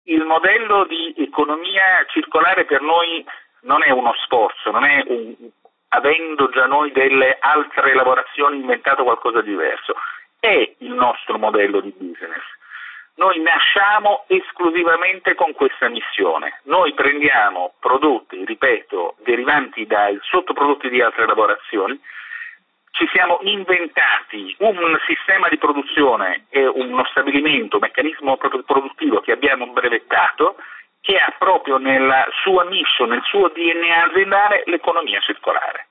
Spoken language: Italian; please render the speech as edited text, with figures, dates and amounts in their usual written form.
Il modello di economia circolare per noi non è uno sforzo, non è avendo già noi delle altre lavorazioni inventato qualcosa di diverso, è il nostro modello di business. Noi nasciamo esclusivamente con questa missione. Noi prendiamo prodotti, ripeto, derivanti dai sottoprodotti di altre lavorazioni, ci siamo inventati un sistema di produzione e uno stabilimento, un meccanismo produttivo che abbiamo brevettato, che ha proprio nella sua mission, nel suo DNA aziendale, l'economia circolare.